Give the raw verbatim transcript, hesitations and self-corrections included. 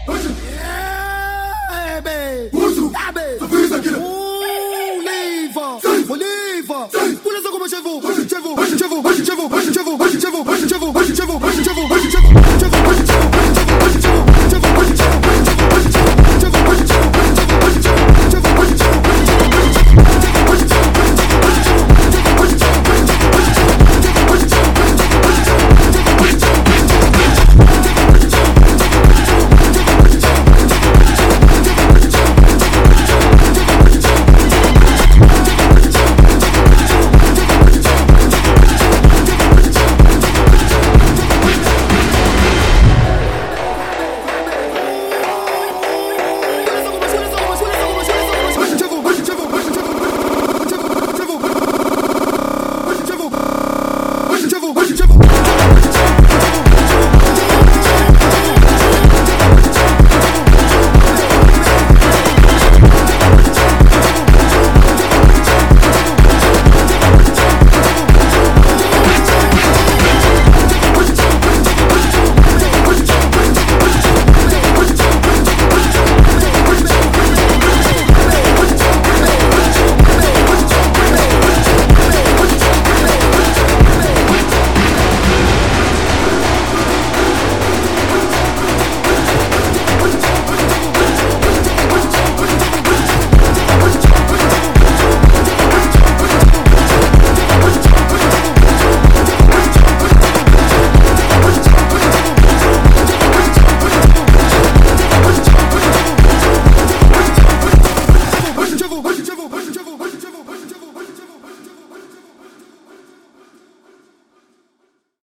Yeah, baby. Yeah, baby. Ouh, livre. Livre. Vous laissez comme chez vous. Chez vous. Chez vous. Chez vous. Chez vous.